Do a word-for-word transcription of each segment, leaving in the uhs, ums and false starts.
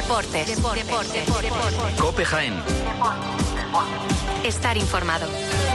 Deportes. Deportes. Deportes. Deportes. COPE Jaén. Estar informado.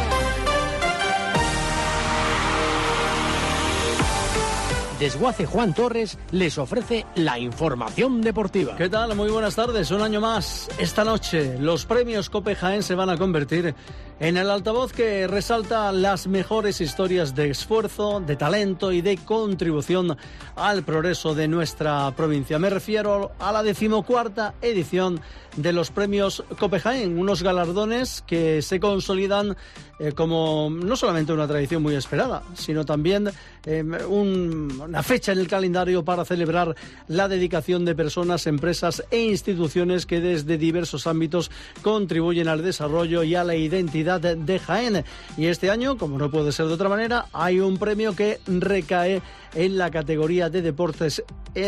Desguace Juan Torres les ofrece la información deportiva. ¿Qué tal? Muy buenas tardes. Un año más. Esta noche los premios COPE Jaén se van a convertir en el altavoz que resalta las mejores historias de esfuerzo, de talento y de contribución al progreso de nuestra provincia. Me refiero a la decimocuarta edición de los premios COPE Jaén, unos galardones que se consolidan eh, como no solamente una tradición muy esperada, sino también eh, un, una fecha en el calendario para celebrar la dedicación de personas, empresas e instituciones que desde diversos ámbitos contribuyen al desarrollo y a la identidad de Jaén. Y este año, como no puede ser de otra manera, hay un premio que recae en la categoría de deportes.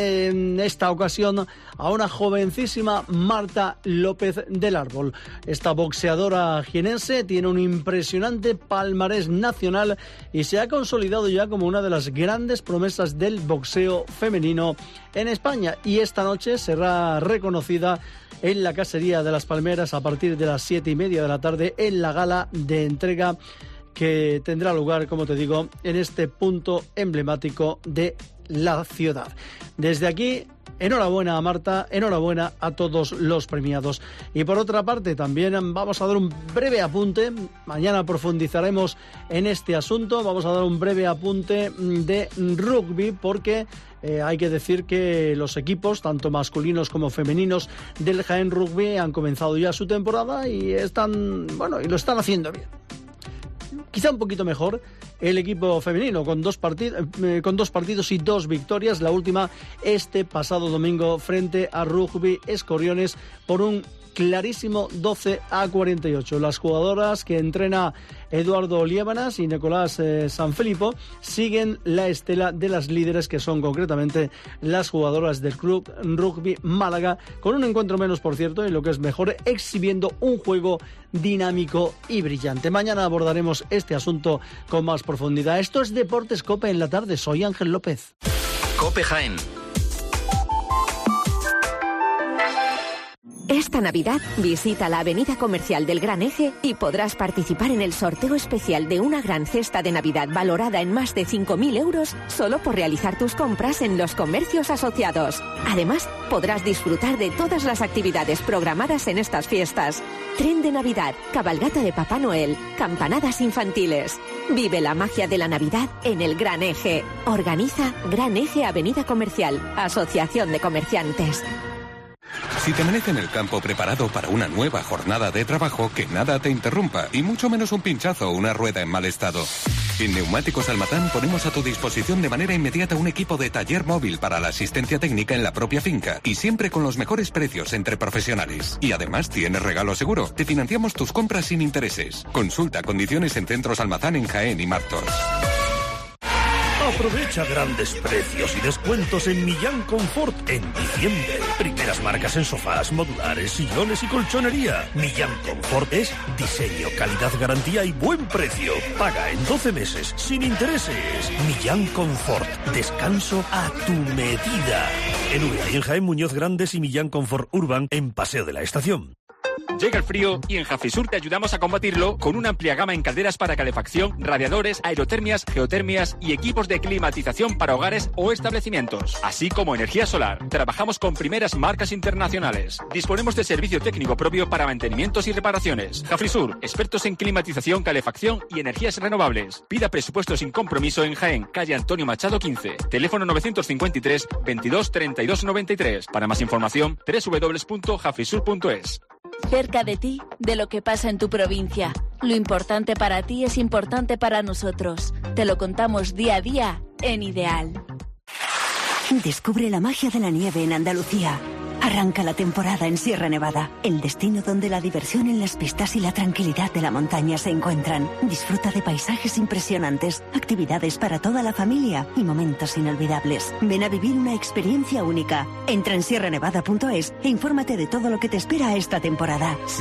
En esta ocasión a una jovencísima Marta López del Árbol. Esta boxeadora jienense tiene un impresionante palmarés nacional y se ha consolidado ya como una de las grandes promesas del boxeo femenino en España, y esta noche será reconocida en la Casería de las Palmeras a partir de las siete y media de la tarde en la gala de entrega que tendrá lugar, como te digo, en este punto emblemático de la ciudad. Desde aquí, enhorabuena a Marta, enhorabuena a todos los premiados. Y por otra parte, también vamos a dar un breve apunte. Mañana profundizaremos en este asunto. Vamos a dar un breve apunte de rugby porque eh, hay que decir que los equipos, tanto masculinos como femeninos, del Jaén Rugby han comenzado ya su temporada y están, bueno, y lo están haciendo bien. Quizá un poquito mejor el equipo femenino, con dos, partid- eh, con dos partidos y dos victorias. La última este pasado domingo frente a Rugby Escorriones por un clarísimo doce a cuarenta y ocho. Las jugadoras que entrena Eduardo Liébanas y Nicolás eh, Sanfilippo siguen la estela de las líderes, que son concretamente las jugadoras del Club Rugby Málaga, con un encuentro menos, por cierto, y lo que es mejor, exhibiendo un juego dinámico y brillante. Mañana abordaremos este asunto con más profundidad. Esto es Deportes COPE en la tarde. Soy Ángel López. COPE Jaén. Esta Navidad visita la Avenida Comercial del Gran Eje y podrás participar en el sorteo especial de una gran cesta de Navidad valorada en más de cinco mil euros solo por realizar tus compras en los comercios asociados. Además, podrás disfrutar de todas las actividades programadas en estas fiestas. Tren de Navidad, cabalgata de Papá Noel, campanadas infantiles. Vive la magia de la Navidad en el Gran Eje. Organiza Gran Eje Avenida Comercial, Asociación de Comerciantes. Si te amanece en el campo preparado para una nueva jornada de trabajo, que nada te interrumpa, y mucho menos un pinchazo o una rueda en mal estado. En Neumáticos Almatán ponemos a tu disposición de manera inmediata un equipo de taller móvil para la asistencia técnica en la propia finca, y siempre con los mejores precios entre profesionales. Y además tienes regalo seguro. Te financiamos tus compras sin intereses. Consulta condiciones en Centros Almazán en Jaén y Martos. Aprovecha grandes precios y descuentos en Millán Confort en diciembre. Primeras marcas en sofás, modulares, sillones y colchonería. Millán Confort es diseño, calidad, garantía y buen precio. Paga en doce meses, sin intereses. Millán Confort. Descanso a tu medida. En Úbeda y en Jaén, Muñoz Grandes y Millán Confort Urban en Paseo de la Estación. Llega el frío y en Jafisur te ayudamos a combatirlo con una amplia gama en calderas para calefacción, radiadores, aerotermias, geotermias y equipos de climatización para hogares o establecimientos, así como energía solar. Trabajamos con primeras marcas internacionales. Disponemos de servicio técnico propio para mantenimientos y reparaciones. Jafisur, expertos en climatización, calefacción y energías renovables. Pida presupuesto sin compromiso en Jaén, calle Antonio Machado quince. Teléfono novecientos cincuenta y tres, veintidós, treinta y dos noventa y tres. Para más información, doble u doble u doble u punto jafisur punto es. Cerca de ti, de lo que pasa en tu provincia. Lo importante para ti es importante para nosotros. Te lo contamos día a día en Ideal. Descubre la magia de la nieve en Andalucía. Arranca la temporada en Sierra Nevada, el destino donde la diversión en las pistas y la tranquilidad de la montaña se encuentran. Disfruta de paisajes impresionantes, actividades para toda la familia y momentos inolvidables. Ven a vivir una experiencia única. Entra en sierra nevada punto es e infórmate de todo lo que te espera esta temporada.